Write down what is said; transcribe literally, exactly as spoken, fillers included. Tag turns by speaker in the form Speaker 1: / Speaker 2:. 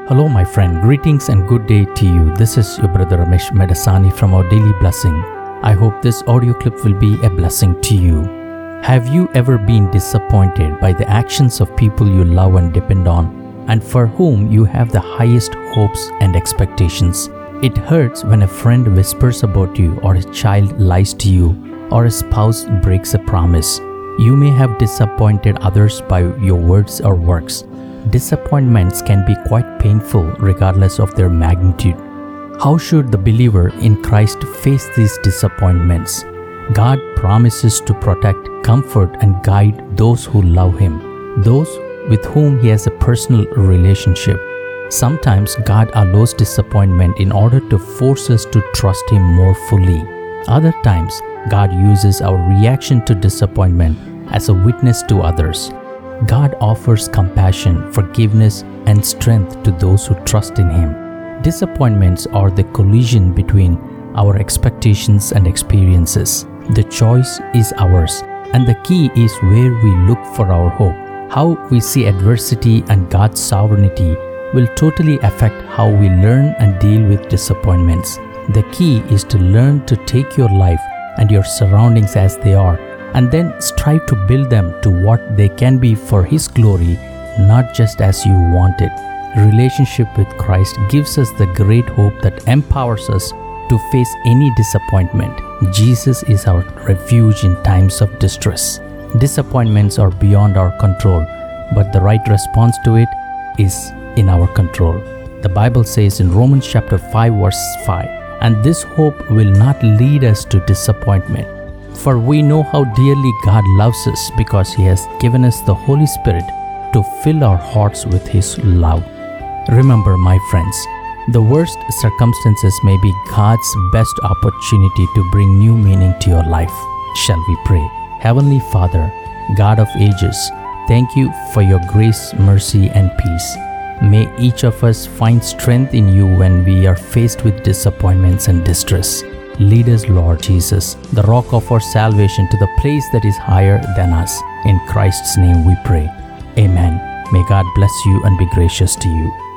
Speaker 1: Hello, my friend. Greetings and good day to you. This is your brother Ramesh Medasani from Our Daily Blessing. I hope this audio clip will be a blessing to you. Have you ever been disappointed by the actions of people you love and depend on, and for whom you have the highest hopes and expectations? It hurts when a friend whispers about you, or a child lies to you, or a spouse breaks a promise. You may have disappointed others by your words or works. Disappointments can be quite painful regardless of their magnitude. How should the believer in Christ face these disappointments? God promises to protect, comfort, and guide those who love Him, those with whom He has a personal relationship. Sometimes God allows disappointment in order to force us to trust Him more fully. Other times, God uses our reaction to disappointment as a witness to others. God offers compassion, forgiveness, and strength to those who trust in Him. Disappointments are the collision between our expectations and experiences. The choice is ours, and the key is where we look for our hope. How we see adversity and God's sovereignty will totally affect how we learn and deal with disappointments. The key is to learn to take your life and your surroundings as they are, and then strive to build them to what they can be for His glory, not just as you want it. Relationship with Christ gives us the great hope that empowers us to face any disappointment. Jesus is our refuge in times of distress. Disappointments are beyond our control, but the right response to it is in our control. The Bible says in Romans chapter five verse five, "And this hope will not lead us to disappointment. For we know how dearly God loves us, because He has given us the Holy Spirit to fill our hearts with His love." Remember, my friends, the worst circumstances may be God's best opportunity to bring new meaning to your life. Shall we pray? Heavenly Father, God of ages, thank You for Your grace, mercy, and peace. May each of us find strength in You when we are faced with disappointments and distress. Lead us, Lord Jesus, the rock of our salvation, to the place that is higher than us. In Christ's name we pray. Amen. May God bless you and be gracious to you.